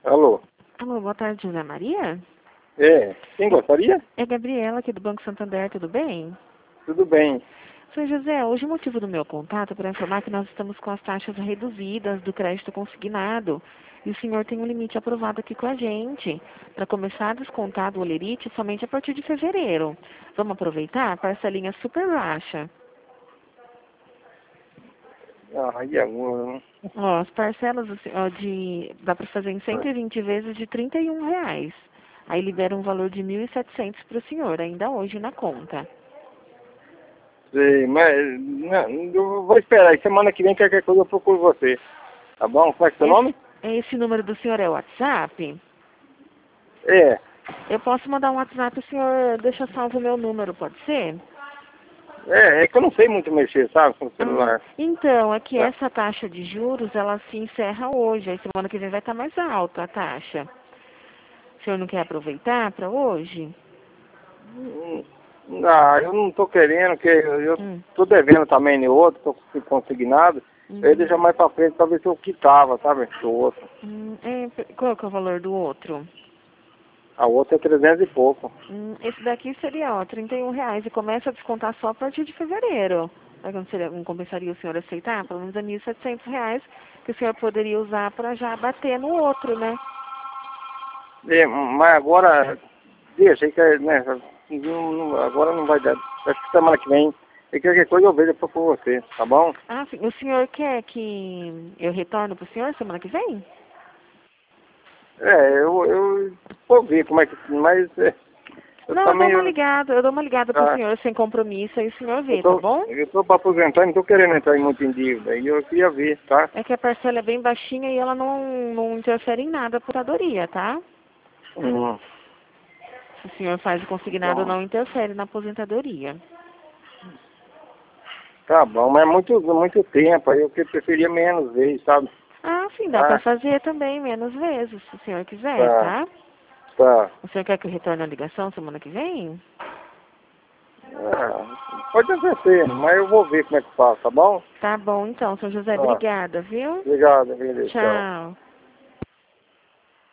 Alô? Alô, boa tarde, José Maria? É, quem gostaria? É Gabriela, aqui do Banco Santander, tudo bem? Tudo bem. Senhor José, hoje o motivo do meu contato é para informar que nós estamos com as taxas reduzidas do crédito consignado. E o senhor tem um limite aprovado aqui com a gente, para começar a descontar do Olerite somente a partir de fevereiro. Vamos aproveitar? Parcelinha super baixa. E agora? Ó, as parcelas assim, ó, dá para fazer em 120 vezes de R$ 31. Aí libera um valor de 1.700 para o senhor, ainda hoje na conta. Sei, mas não, eu vou esperar. Aí semana que vem, qualquer coisa eu procuro você. Tá bom? Qual é seu nome? Esse número do senhor é o WhatsApp? É. Eu posso mandar um WhatsApp, o senhor deixa salvo o meu número, pode ser? É que eu não sei muito mexer, sabe, com o celular. Então, é que Tá. essa taxa de juros, ela se encerra hoje. Aí semana que vem vai estar mais alta a taxa. O senhor não quer aproveitar para hoje? Eu não tô querendo, que eu Hum. tô devendo também no outro, tô consignado. Eu ia Uhum. deixar mais pra frente pra ver se eu quitava, sabe, do outro. Qual que é o valor do outro? A outra é 300 e pouco. Esse daqui seria, ó, R$ 31 e começa a descontar só a partir de fevereiro. Aí não compensaria o senhor aceitar? Pelo menos é R$ 1.700 que o senhor poderia usar para já bater no outro, né? É, mas agora, deixa aí que, né, agora não vai dar. Acho que semana que vem, e qualquer coisa eu vejo por você, tá bom? Ah, sim. O senhor quer que eu retorne para o senhor semana que vem? Eu vou ver como é que, mas eu Não, também, eu dou uma ligada pro tá, senhor sem compromisso, aí o senhor vê, tá bom? eu tô para aposentar, não tô querendo entrar muito em dívida, e eu queria ver, tá? É que a parcela é bem baixinha e ela não interfere em nada a aposentadoria, tá? Hum, Se o senhor faz o consignado, bom, não interfere na aposentadoria. tá bom, mas é muito tempo, aí eu preferia menos vezes, sabe? Ah, sim, dá pra Ah, fazer também menos vezes, se o senhor quiser, tá, tá? tá. O senhor quer que eu retorne a ligação semana que vem? Pode acontecer, mas eu vou ver como é que faz, tá bom? Tá bom, então, senhor José, Tá. obrigada, viu? Obrigado, beleza, tchau. Tchau.